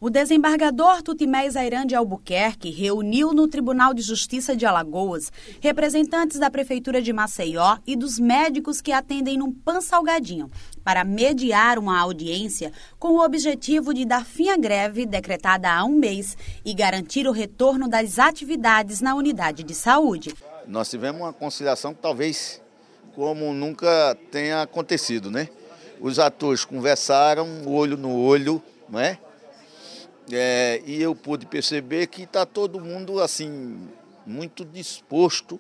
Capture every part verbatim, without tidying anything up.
O desembargador Tutimés Ayran de Albuquerque reuniu no Tribunal de Justiça de Alagoas representantes da Prefeitura de Maceió e dos médicos que atendem no Pansalgadinho para mediar uma audiência com o objetivo de dar fim à greve decretada há um mês e garantir o retorno das atividades na unidade de saúde. Nós tivemos uma conciliação que talvez como nunca tenha acontecido, né? Os atores conversaram, olho no olho, não é? É, e eu pude perceber que está todo mundo assim muito disposto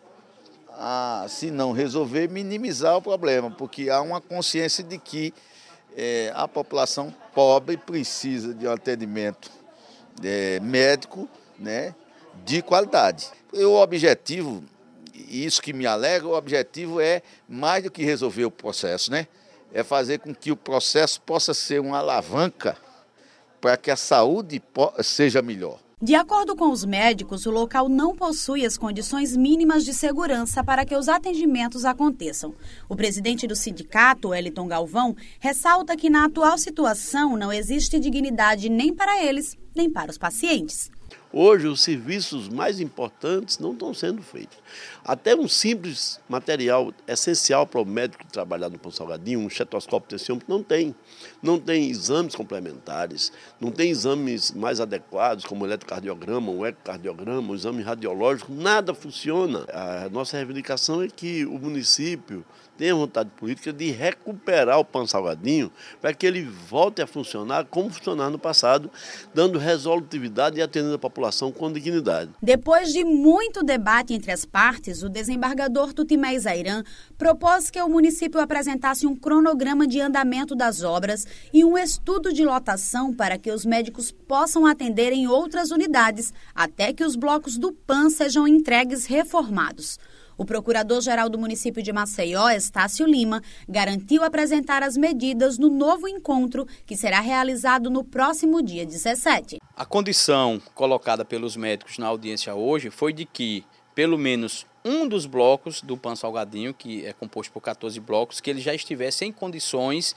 a, se não resolver, minimizar o problema, porque há uma consciência de que é, a população pobre precisa de um atendimento é, médico, né, de qualidade. E o objetivo, isso que me alegra, o objetivo é mais do que resolver o processo, né? É fazer com que o processo possa ser uma alavanca para que a saúde seja melhor. De acordo com os médicos, o local não possui as condições mínimas de segurança para que os atendimentos aconteçam. O presidente do sindicato, Wellington Galvão, ressalta que na atual situação não existe dignidade nem para eles, nem para os pacientes. Hoje, os serviços mais importantes não estão sendo feitos. Até um simples material essencial para o médico trabalhar no Pansalgadinho, um estetoscópio tensiômetro, não tem. Não tem exames complementares, não tem exames mais adequados, como o eletrocardiograma, o ecocardiograma, o exame radiológico, nada funciona. A nossa reivindicação é que o município tenha vontade política de recuperar o Pansalgadinho para que ele volte a funcionar como funcionava no passado, dando resolutividade e atendendo a população com dignidade. Depois de muito debate entre as partes, o desembargador Tutimés Ayran propôs que o município apresentasse um cronograma de andamento das obras e um estudo de lotação para que os médicos possam atender em outras unidades, até que os blocos do P A N sejam entregues reformados. O procurador-geral do município de Maceió, Estácio Lima, garantiu apresentar as medidas no novo encontro, que será realizado no próximo dia dezessete. A condição colocada pelos médicos na audiência hoje foi de que, pelo menos um dos blocos do Pansalgadinho, que é composto por quatorze blocos, que ele já estivesse em condições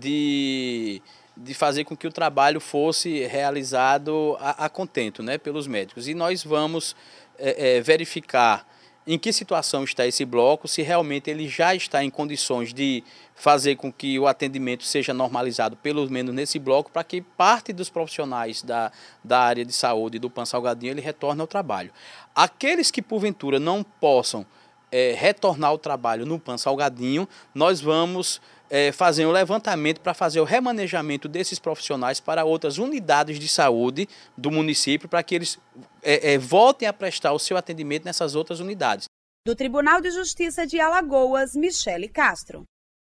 de, de fazer com que o trabalho fosse realizado a, a contento, né, pelos médicos. E nós vamos é, é, verificar em que situação está esse bloco, se realmente ele já está em condições de fazer com que o atendimento seja normalizado, pelo menos nesse bloco, para que parte dos profissionais da, da área de saúde do Pansalgadinho ele retorne ao trabalho. Aqueles que, porventura, não possam é, retornar ao trabalho no Pansalgadinho, nós vamos é, fazer um levantamento para fazer o remanejamento desses profissionais para outras unidades de saúde do município, para que eles é, é, voltem a prestar o seu atendimento nessas outras unidades. Do Tribunal de Justiça de Alagoas, Michele Castro.